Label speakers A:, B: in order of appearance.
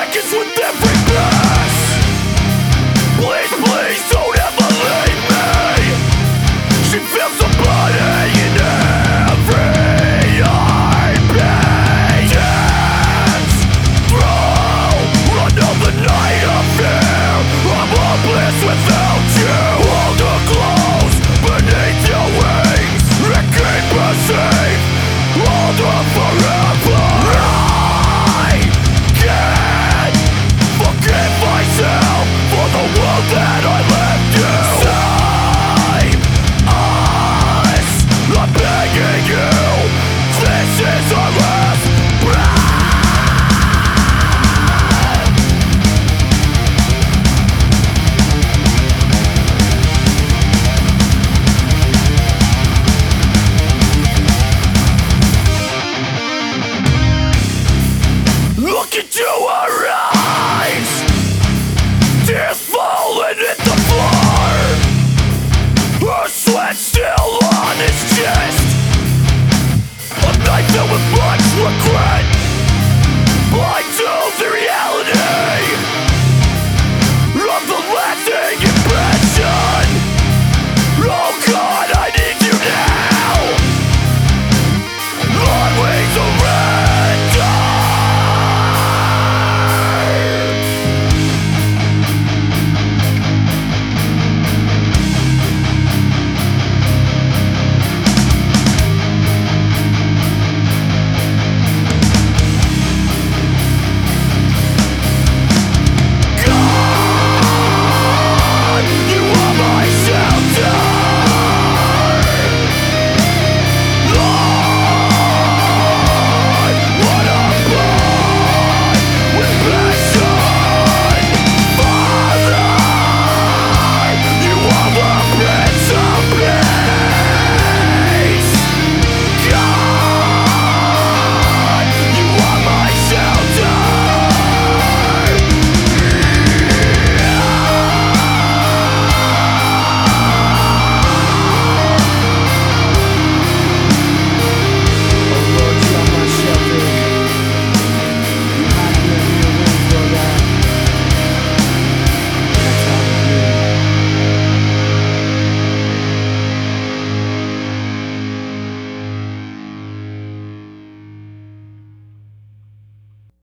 A: seconds with every breath. Please, please don't ever leave me. She feels the body in every heartbeat. Dance through another night of fear. I'm hopeless without you. Hold her close beneath your wings and keep her safe. Hold her forever. I can't forgive myself for the world that I left you. Save us, I'm begging you. This is our last breath. Look into her eyes, tears falling at the floor. Her sweat still on his chest, a night filled with much regret.